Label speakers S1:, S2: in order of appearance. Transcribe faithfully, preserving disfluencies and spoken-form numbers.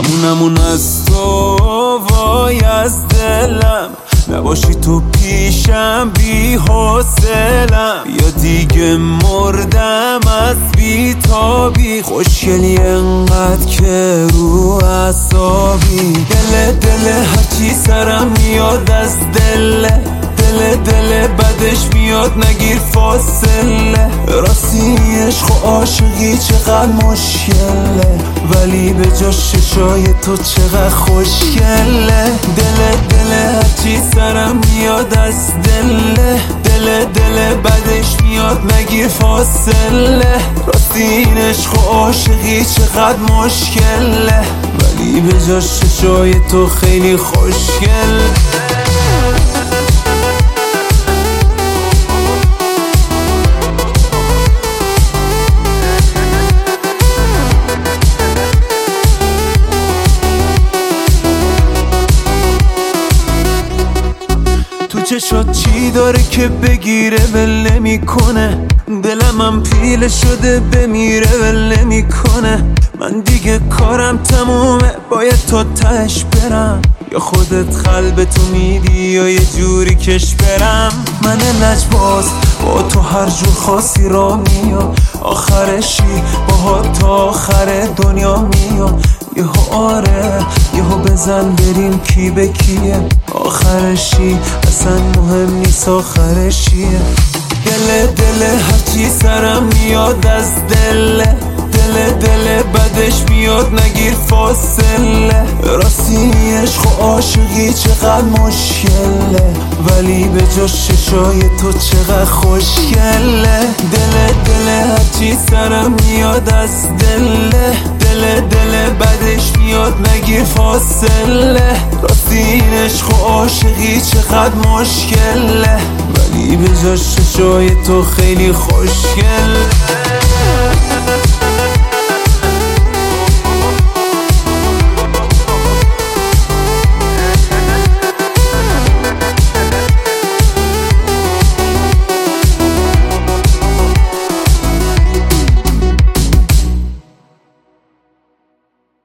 S1: ممنونمون از تو وای از دلم، نباشی تو پیشم بی حوصلم، یا دیگه مردم از بی تابی. خوشگلی انقدر که رو اعصابی، دل دل هرچی سرم میاد از دله، دل دل بدش میاد نگیر فاصله. راستی عشق و عاشقی چقدر مشکله، ولی به جا ششای تو چقدر خوشگله. دل دل هرچی سرم میاد از دله، دل دل بدش میاد نگیر فاصله. راستی این عشق و عاشقی چقدر مشکله، ولی به جا ششای تو خیلی خوشگله. چشات چی داره که بگیره ول نمیکنه، دلم هم پیله شده بمیره ول نمیکنه. من دیگه کارم تمومه، باید تا تهش برم، یا خودت قلبتو میدی یا یه جوری کش برم. من لجباز با تو هر جور خاصی را میام، آخرشی با تا آخر دنیا میام. یهو آره یهو بزن بریم کی به کیه، آخرشی اصلا مهم نیست آخرشیه. دل دل هرچی سرم میاد از دله، دل دل بدش میاد نگیر فاصله. راستی عشق و عاشقی چقدر مشکله، ولی به جا ششای تو چقدر خوشگله. دل دل هرچی سرم میاد از دله، دل دل بدش میاد نگیر فاصله. راستی این عشق و عاشقی چقدر مشکله، ولی به جا ششای تو خیلی خوشگله.